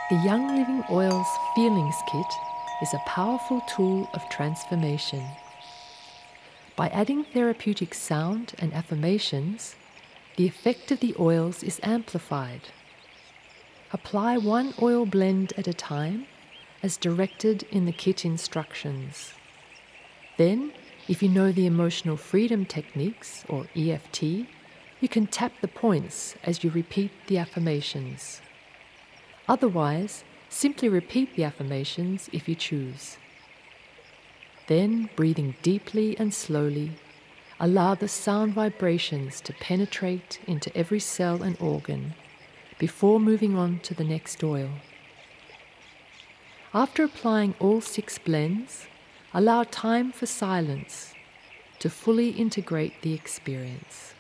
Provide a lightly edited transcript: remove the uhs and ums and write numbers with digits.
The Young Living Oils Feelings Kit is a powerful tool of transformation. By adding therapeutic sound and affirmations, the effect of the oils is amplified. Apply one oil blend at a time, as directed in the kit instructions. Then, if you know the emotional freedom techniques, or EFT, you can tap the points as you repeat the affirmations. Otherwise, simply repeat the affirmations if you choose. Then, breathing deeply and slowly, allow the sound vibrations to penetrate into every cell and organ before moving on to the next oil. After applying all 6 blends, allow time for silence to fully integrate the experience.